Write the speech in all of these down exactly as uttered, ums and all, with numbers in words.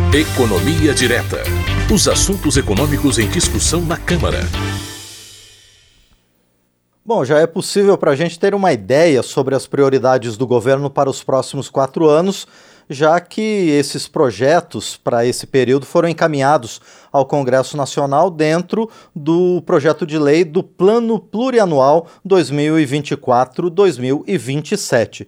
Economia Direta. Os assuntos econômicos em discussão na Câmara. Bom, já é possível para a gente ter uma ideia sobre as prioridades do governo para os próximos quatro anos, já que esses projetos para esse período foram encaminhados ao Congresso Nacional dentro do projeto de lei do Plano Plurianual dois mil e vinte e quatro a dois mil e vinte e sete.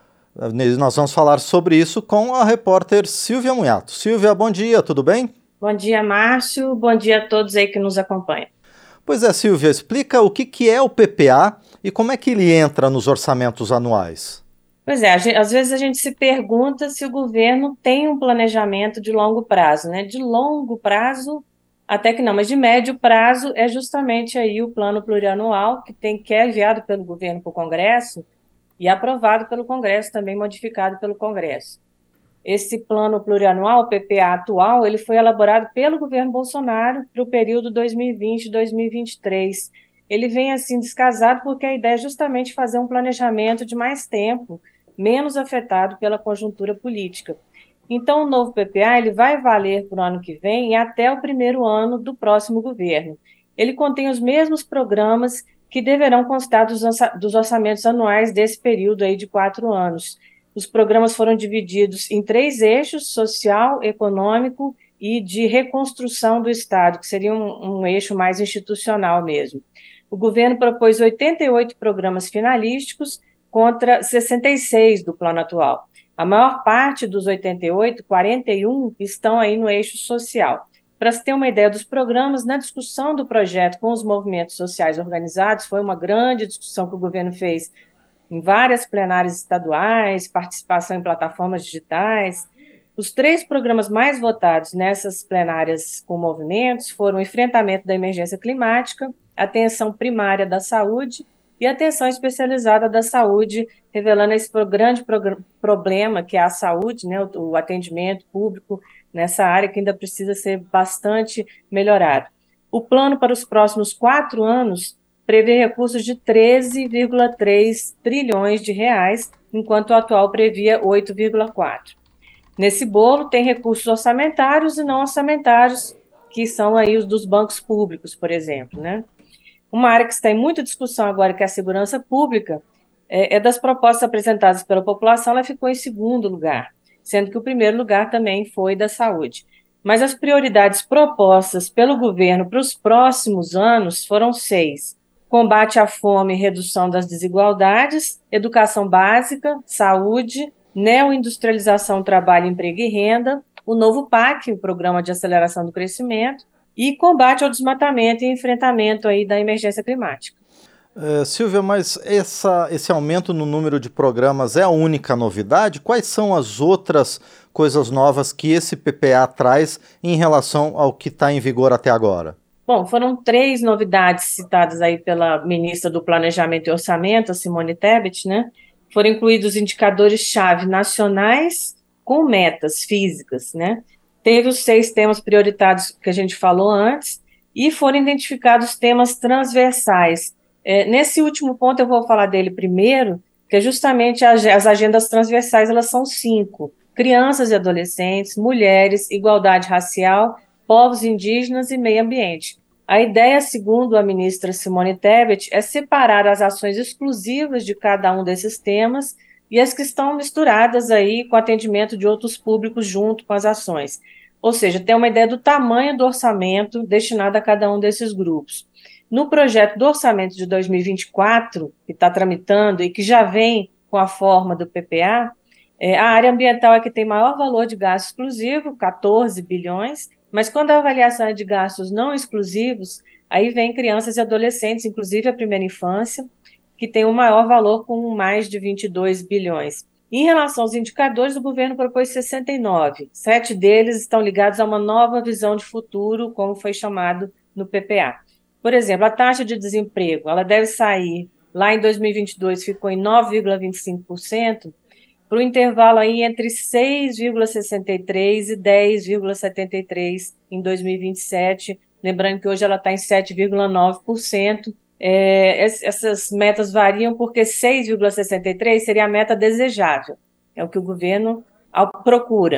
Nós vamos falar sobre isso com a repórter Silvia Munhato. Silvia, bom dia, tudo bem? Bom dia, Márcio. Bom dia a todos aí que nos acompanham. Pois é, Silvia, explica o que, que é o P P A e como é que ele entra nos orçamentos anuais. Pois é, às vezes a gente se pergunta se o governo tem um planejamento de longo prazo, né? De longo prazo, até que não, mas de médio prazo é justamente aí o plano plurianual que, tem, que é enviado pelo governo para o Congresso e aprovado pelo Congresso, também modificado pelo Congresso. Esse plano plurianual, o P P A atual, ele foi elaborado pelo governo Bolsonaro para o período dois mil e vinte a dois mil e vinte e três. Ele vem assim descasado porque a ideia é justamente fazer um planejamento de mais tempo, menos afetado pela conjuntura política. Então, o novo P P A ele vai valer para o ano que vem e até o primeiro ano do próximo governo. Ele contém os mesmos programas que deverão constar dos orçamentos anuais desse período aí de quatro anos. Os programas foram divididos em três eixos: social, econômico e de reconstrução do Estado, que seria um, um eixo mais institucional mesmo. O governo propôs oitenta e oito programas finalísticos contra sessenta e seis do plano atual. A maior parte dos oitenta e oito, quarenta e um, estão aí no eixo social. Para se ter uma ideia dos programas, na discussão do projeto com os movimentos sociais organizados, foi uma grande discussão que o governo fez em várias plenárias estaduais, participação em plataformas digitais. Os três programas mais votados nessas plenárias com movimentos foram o enfrentamento da emergência climática, atenção primária da saúde e atenção especializada da saúde, revelando esse grande problema que é a saúde, né, o atendimento público nessa área que ainda precisa ser bastante melhorado. O plano para os próximos quatro anos prevê recursos de treze vírgula três trilhões de reais, enquanto o atual previa oito vírgula quatro. Nesse bolo tem recursos orçamentários e não orçamentários, que são aí os dos bancos públicos, por exemplo, né? Uma área que está em muita discussão agora, que é a segurança pública, é, é das propostas apresentadas pela população, ela ficou em segundo lugar, sendo que o primeiro lugar também foi da saúde. Mas as prioridades propostas pelo governo para os próximos anos foram seis: combate à fome e redução das desigualdades, educação básica, saúde, neoindustrialização, trabalho, emprego e renda, o novo P A C, o Programa de Aceleração do Crescimento, e combate ao desmatamento e enfrentamento aí da emergência climática. É, Silvia, mas essa, esse aumento no número de programas é a única novidade? Quais são as outras coisas novas que esse P P A traz em relação ao que está em vigor até agora? Bom, foram três novidades citadas aí pela ministra do Planejamento e Orçamento, a Simone Tebet, né? Foram incluídos indicadores-chave nacionais com metas físicas, né? Teve os seis temas prioritários que a gente falou antes e foram identificados temas transversais. É, nesse último ponto eu vou falar dele primeiro, que é justamente as, as agendas transversais, elas são cinco: crianças e adolescentes, mulheres, igualdade racial, povos indígenas e meio ambiente. A ideia, segundo a ministra Simone Tebet, é separar as ações exclusivas de cada um desses temas e as que estão misturadas aí com atendimento de outros públicos junto com as ações. Ou seja, ter uma ideia do tamanho do orçamento destinado a cada um desses grupos. No projeto do orçamento de dois mil e vinte e quatro, que está tramitando e que já vem com a forma do P P A, é, a área ambiental é que tem maior valor de gasto exclusivo, quatorze bilhões, mas quando a avaliação é de gastos não exclusivos, aí vem crianças e adolescentes, inclusive a primeira infância, que tem o maior valor com mais de vinte e dois bilhões. Em relação aos indicadores, o governo propôs sessenta e nove. Sete deles estão ligados a uma nova visão de futuro, como foi chamado no P P A. Por exemplo, a taxa de desemprego, ela deve sair, lá em dois mil e vinte e dois ficou em nove vírgula vinte e cinco por cento, para o intervalo aí entre seis vírgula sessenta e três por cento e dez vírgula setenta e três por cento em dois mil e vinte e sete, lembrando que hoje ela está em sete vírgula nove por cento. É, essas metas variam porque seis vírgula sessenta e três por cento seria a meta desejável, é o que o governo procura.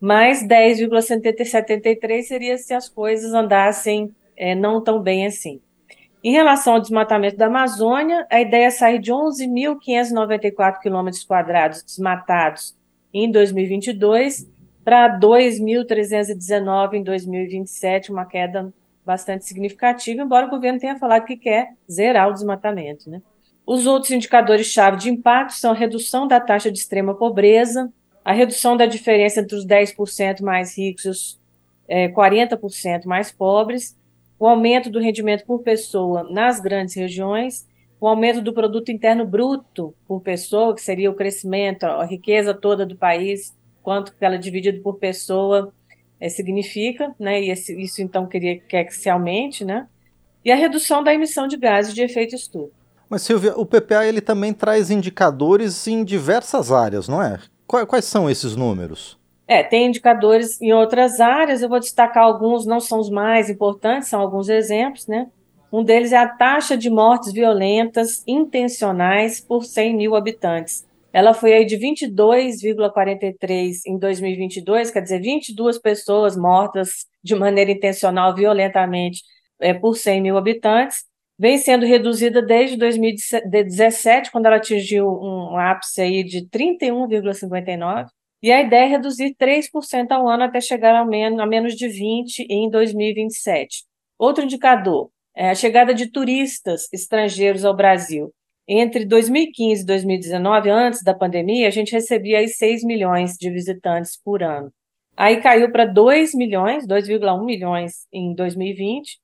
mais dez vírgula setenta e três seria se as coisas andassem é, não tão bem assim. Em relação ao desmatamento da Amazônia, a ideia é sair de onze mil quinhentos e noventa e quatro quilômetros quadrados desmatados em dois mil e vinte e dois para dois mil trezentos e dezenove em dois mil e vinte e sete, uma queda bastante significativa, embora o governo tenha falado que quer zerar o desmatamento, né? Os outros indicadores-chave de impacto são a redução da taxa de extrema pobreza, a redução da diferença entre os dez por cento mais ricos e os é, quarenta por cento mais pobres, o aumento do rendimento por pessoa nas grandes regiões, o aumento do produto interno bruto por pessoa, que seria o crescimento, a riqueza toda do país, quanto que ela dividida por pessoa é, significa, né? E esse, isso então queria, quer que se aumente, né? E a redução da emissão de gases de efeito estufa. Mas, Silvia, o P P A ele também traz indicadores em diversas áreas, não é? Quais são esses números? É, tem indicadores em outras áreas, eu vou destacar alguns, não são os mais importantes, são alguns exemplos, né? Um deles é a taxa de mortes violentas intencionais por cem mil habitantes. Ela foi aí de vinte e dois vírgula quarenta e três em dois mil e vinte e dois, quer dizer, vinte e duas pessoas mortas de maneira intencional, violentamente, é, por cem mil habitantes, vem sendo reduzida desde dois mil e dezessete, quando ela atingiu um ápice aí de trinta e um vírgula cinquenta e nove, e a ideia é reduzir três por cento ao ano até chegar a menos, a menos de vinte por cento em dois mil e vinte e sete. Outro indicador é a chegada de turistas estrangeiros ao Brasil. Entre dois mil e quinze e dois mil e dezenove, antes da pandemia, a gente recebia aí seis milhões de visitantes por ano. Aí caiu para dois milhões, dois vírgula um milhões em dois mil e vinte.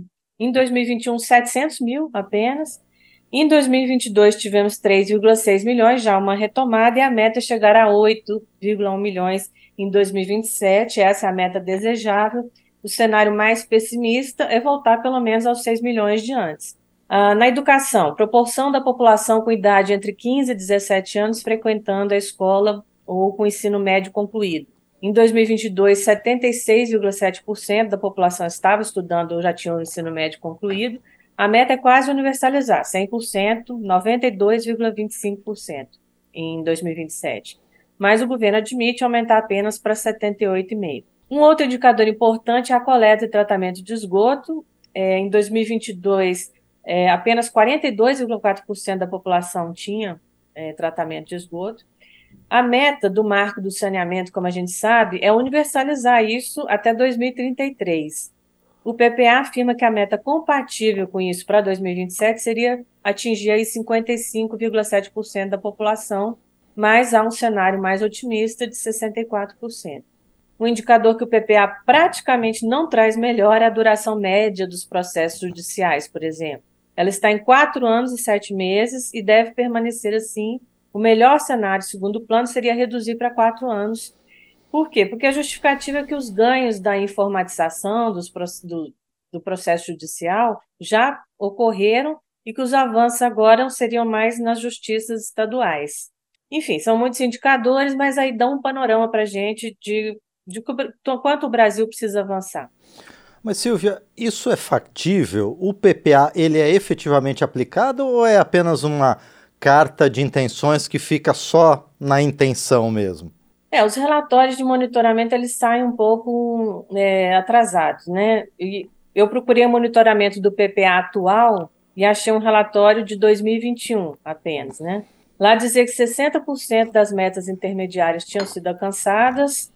Em dois mil e vinte e um, setecentos mil apenas. Em dois mil e vinte e dois, tivemos três vírgula seis milhões, já uma retomada, e a meta é chegar a oito vírgula um milhões em dois mil e vinte e sete. Essa é a meta desejável. O cenário mais pessimista é voltar pelo menos aos seis milhões de antes. Ah, na educação, proporção da população com idade entre quinze e dezessete anos frequentando a escola ou com ensino médio concluído. Em dois mil e vinte e dois, setenta e seis vírgula sete por cento da população estava estudando ou já tinha o ensino médio concluído. A meta é quase universalizar, cem por cento, noventa e dois vírgula vinte e cinco por cento em dois mil e vinte e sete. Mas o governo admite aumentar apenas para setenta e oito vírgula cinco por cento. Um outro indicador importante é a coleta e tratamento de esgoto. É, em dois mil e vinte e dois, é, apenas quarenta e dois vírgula quatro por cento da população tinha é, tratamento de esgoto. A meta do marco do saneamento, como a gente sabe, é universalizar isso até dois mil e trinta e três. O P P A afirma que a meta compatível com isso para dois mil e vinte e sete seria atingir aí cinquenta e cinco vírgula sete por cento da população, mas há um cenário mais otimista de sessenta e quatro por cento. Um indicador que o P P A praticamente não traz melhor é a duração média dos processos judiciais, por exemplo. Ela está em quatro anos e sete meses e deve permanecer assim. O melhor cenário, segundo o plano, seria reduzir para quatro anos. Por quê? Porque a justificativa é que os ganhos da informatização dos, do, do processo judicial já ocorreram e que os avanços agora seriam mais nas justiças estaduais. Enfim, são muitos indicadores, mas aí dão um panorama para a gente de, de quanto o Brasil precisa avançar. Mas, Silvia, isso é factível? O P P A ele é efetivamente aplicado ou é apenas uma carta de intenções que fica só na intenção mesmo? É, os relatórios de monitoramento eles saem um pouco é, atrasados, né? E eu procurei o monitoramento do P P A atual e achei um relatório de dois mil e vinte e um apenas, né? Lá dizia que sessenta por cento das metas intermediárias tinham sido alcançadas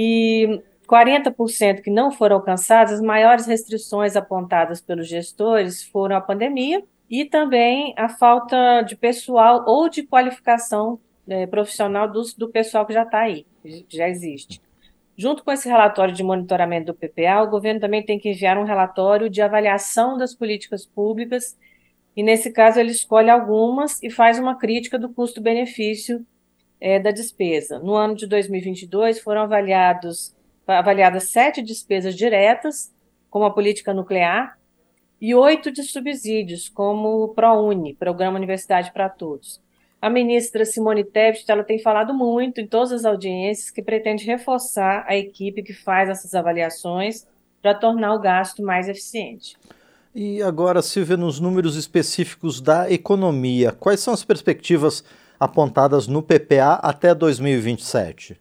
e quarenta por cento que não foram alcançadas. As maiores restrições apontadas pelos gestores foram a pandemia e também a falta de pessoal ou de qualificação é, profissional do, do pessoal que já está aí, que já existe. Junto com esse relatório de monitoramento do P P A, o governo também tem que enviar um relatório de avaliação das políticas públicas e, nesse caso, ele escolhe algumas e faz uma crítica do custo-benefício é, da despesa. No ano de dois mil e vinte e dois, foram avaliados, avaliadas sete despesas diretas, como a política nuclear, e oito de subsídios, como o ProUni, Programa Universidade para Todos. A ministra Simone Tebet ela tem falado muito em todas as audiências que pretende reforçar a equipe que faz essas avaliações para tornar o gasto mais eficiente. E agora, Silvia, nos números específicos da economia, quais são as perspectivas apontadas no P P A até dois mil e vinte e sete?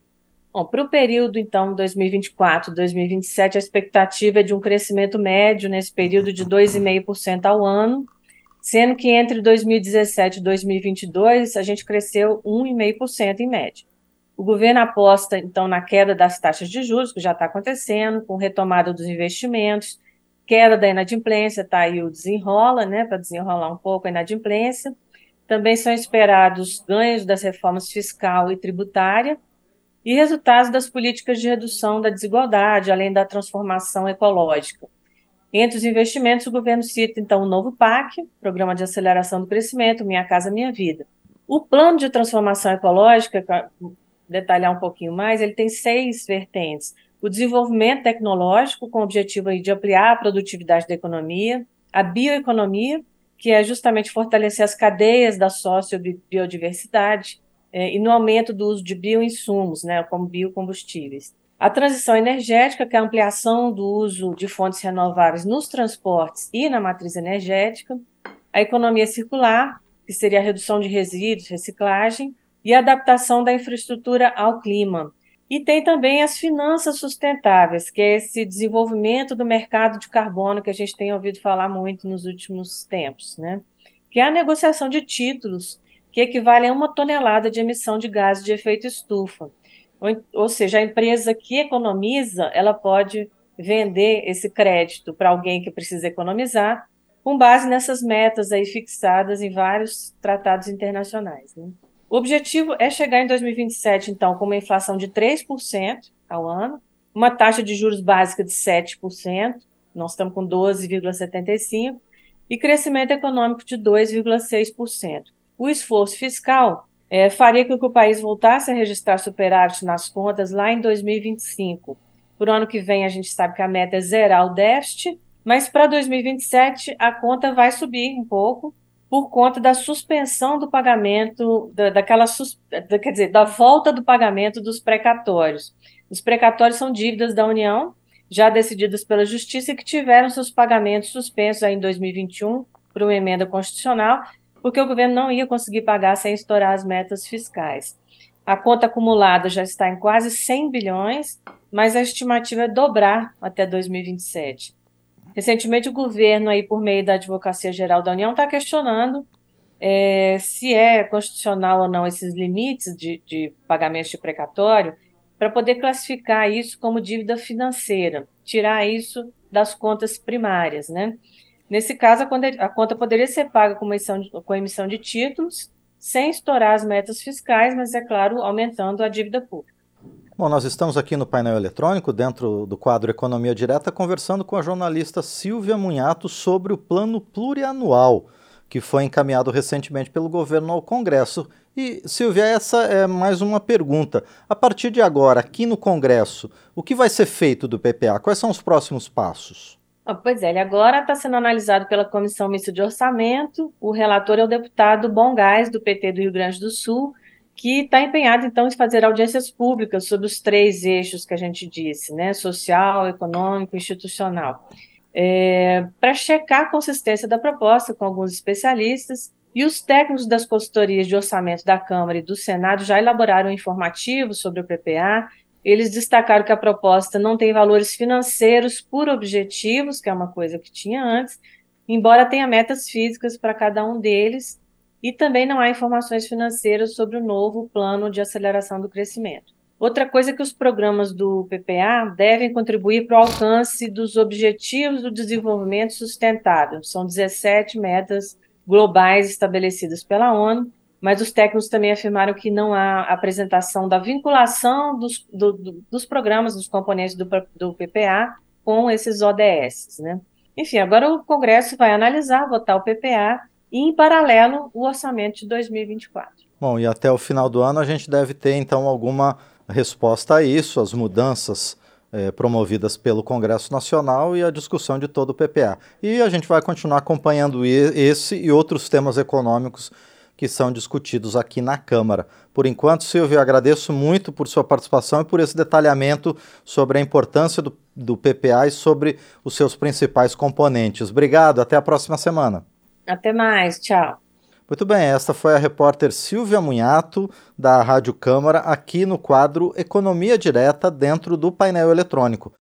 Bom, para o período, então, dois mil e vinte e quatro, dois mil e vinte e sete, a expectativa é de um crescimento médio nesse período de dois vírgula cinco por cento ao ano, sendo que entre dois mil e dezessete e dois mil e vinte e dois a gente cresceu um vírgula cinco por cento em média. O governo aposta, então, na queda das taxas de juros, que já está acontecendo, com retomada dos investimentos, queda da inadimplência, está aí o desenrola, né, para desenrolar um pouco a inadimplência. Também são esperados ganhos das reformas fiscal e tributária, e resultados das políticas de redução da desigualdade, além da transformação ecológica. Entre os investimentos, o governo cita, então, o novo P A C, Programa de Aceleração do Crescimento, Minha Casa Minha Vida. O plano de transformação ecológica, para detalhar um pouquinho mais, ele tem seis vertentes. O desenvolvimento tecnológico, com o objetivo aí de ampliar a produtividade da economia, a bioeconomia, que é justamente fortalecer as cadeias da sociobiodiversidade, e no aumento do uso de bioinsumos, né, como biocombustíveis. A transição energética, que é a ampliação do uso de fontes renováveis nos transportes e na matriz energética. A economia circular, que seria a redução de resíduos, reciclagem, e a adaptação da infraestrutura ao clima. E tem também as finanças sustentáveis, que é esse desenvolvimento do mercado de carbono que a gente tem ouvido falar muito nos últimos tempos, né? Que é a negociação de títulos, que equivale a uma tonelada de emissão de gases de efeito estufa. Ou, ou seja, a empresa que economiza, ela pode vender esse crédito para alguém que precisa economizar, com base nessas metas aí fixadas em vários tratados internacionais, né? O objetivo é chegar em dois mil e vinte e sete, então, com uma inflação de três por cento ao ano, uma taxa de juros básica de sete por cento, nós estamos com doze vírgula setenta e cinco por cento, e crescimento econômico de dois vírgula seis por cento. O esforço fiscal é, faria com que o país voltasse a registrar superávit nas contas lá em dois mil e vinte e cinco. Por ano que vem, a gente sabe que a meta é zerar o déficit, mas para dois mil e vinte e sete a conta vai subir um pouco por conta da suspensão do pagamento, da, daquela, da, quer dizer, da volta do pagamento dos precatórios. Os precatórios são dívidas da União, já decididas pela Justiça, que tiveram seus pagamentos suspensos aí em dois mil e vinte e um por uma emenda constitucional, porque o governo não ia conseguir pagar sem estourar as metas fiscais. A conta acumulada já está em quase cem bilhões, mas a estimativa é dobrar até dois mil e vinte e sete. Recentemente, o governo, aí, por meio da Advocacia Geral da União, está questionando é, se é constitucional ou não esses limites de, de pagamentos de precatório, para poder classificar isso como dívida financeira, tirar isso das contas primárias, né? Nesse caso, a conta poderia ser paga com emissão de, com emissão de títulos, sem estourar as metas fiscais, mas, é claro, aumentando a dívida pública. Bom, nós estamos aqui no painel eletrônico, dentro do quadro Economia Direta, conversando com a jornalista Silvia Munhato sobre o plano plurianual, que foi encaminhado recentemente pelo governo ao Congresso. E, Silvia, essa é mais uma pergunta. A partir de agora, aqui no Congresso, o que vai ser feito do P P A? Quais são os próximos passos? Ah, pois é, ele agora está sendo analisado pela Comissão Mista de Orçamento. O relator é o deputado Bom Gás, do P T do Rio Grande do Sul, que está empenhado, então, em fazer audiências públicas sobre os três eixos que a gente disse, né? Social, econômico e institucional, é, para checar a consistência da proposta com alguns especialistas. E os técnicos das consultorias de orçamento da Câmara e do Senado já elaboraram um informativo sobre o P P A. Eles destacaram que a proposta não tem valores financeiros por objetivos, que é uma coisa que tinha antes, embora tenha metas físicas para cada um deles, e também não há informações financeiras sobre o novo plano de aceleração do crescimento. Outra coisa é que os programas do P P A devem contribuir para o alcance dos objetivos do desenvolvimento sustentável. São dezessete metas globais estabelecidas pela ONU, mas os técnicos também afirmaram que não há apresentação da vinculação dos, do, do, dos programas, dos componentes do, do P P A com esses O D S, né? Enfim, agora o Congresso vai analisar, votar o P P A e, em paralelo, o orçamento de dois mil e vinte e quatro. Bom, e até o final do ano a gente deve ter, então, alguma resposta a isso, as mudanças eh, promovidas pelo Congresso Nacional e a discussão de todo o P P A. E a gente vai continuar acompanhando esse e outros temas econômicos que são discutidos aqui na Câmara. Por enquanto, Silvio, eu agradeço muito por sua participação e por esse detalhamento sobre a importância do, do P P A e sobre os seus principais componentes. Obrigado, até a próxima semana. Até mais, tchau. Muito bem, esta foi a repórter Silvia Munhato, da Rádio Câmara, aqui no quadro Economia Direta, dentro do painel eletrônico.